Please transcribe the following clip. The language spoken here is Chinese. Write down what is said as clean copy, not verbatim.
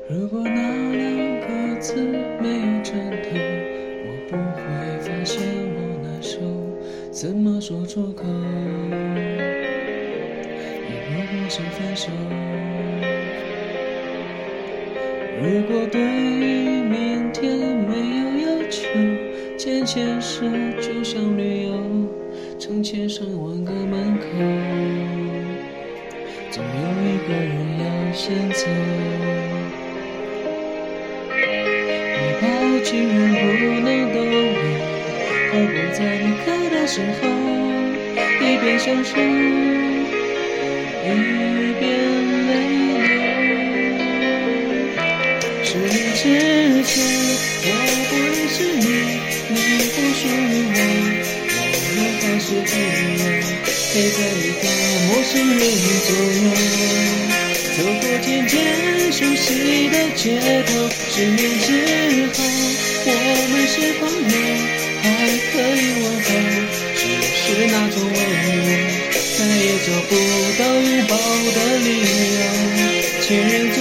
如果那两个字没有针头，我不会发现我难受，怎么说出口？也不过是分手。如果对于明天没有要求，牵牵手就像旅游，成千上万个门口，总有一个人要先走。一包情人不能都有，何不在离开的时候，一边享受，一边泪流。10年之前，我不认识你，你不属于我们还是朋友，陪在一个陌生人左右。走过渐渐熟悉的街头，10年之后，我们是朋友，还可以问候，只是那种温柔，再也找不到拥抱的理由。情人